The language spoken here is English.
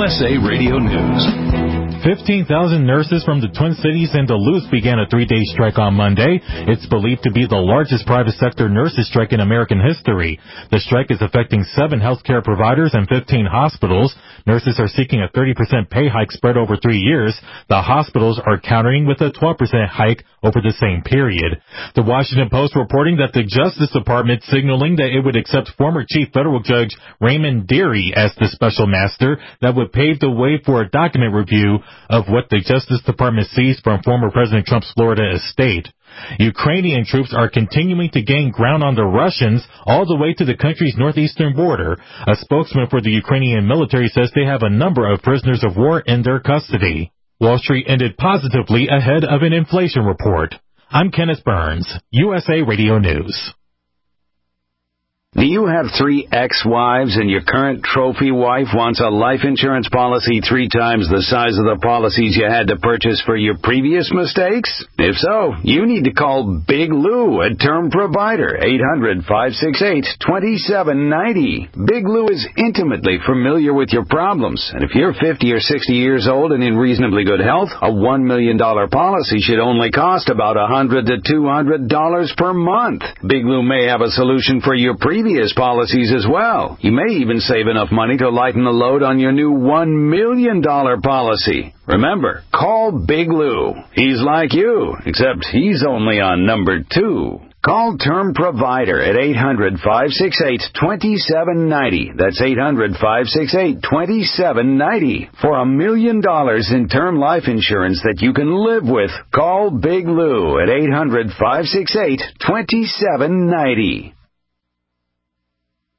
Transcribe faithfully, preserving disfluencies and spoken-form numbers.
S A Radio News. fifteen thousand nurses from the Twin Cities and Duluth began a three-day strike on Monday. It's believed to be the largest private sector nurses strike in American history. The strike is affecting seven healthcare providers and fifteen hospitals. Nurses are seeking a thirty percent pay hike spread over three years. The hospitals are countering with a twelve percent hike over the same period. The Washington Post reporting that the Justice Department signaling that it would accept former Chief Federal Judge Raymond Dearie as the special master that would pave the way for a document review of what the Justice Department seized from former President Trump's Florida estate. Ukrainian troops are continuing to gain ground on the Russians all the way to the country's northeastern border. A spokesman for the Ukrainian military says they have a number of prisoners of war in their custody. Wall Street ended positively ahead of an inflation report. I'm Kenneth Burns, U S A Radio News. Do you have three ex-wives and your current trophy wife wants a life insurance policy three times the size of the policies you had to purchase for your previous mistakes? If so, you need to call Big Lou, a term provider, eight hundred, five six eight, two seven nine zero. Big Lou is intimately familiar with your problems, and if you're fifty or sixty years old and in reasonably good health, a one million dollars policy should only cost about one hundred to two hundred dollars per month. Big Lou may have a solution for your previous Previous policies as well. You may even save enough money to lighten the load on your new one million dollars policy. Remember, call Big Lou. He's like you, except he's only on number two. Call Term Provider at eight hundred, five six eight, two seven nine zero. That's eight hundred, five six eight, two seven nine zero. For a million dollars in term life insurance that you can live with, call Big Lou at eight hundred, five six eight, two seven nine zero.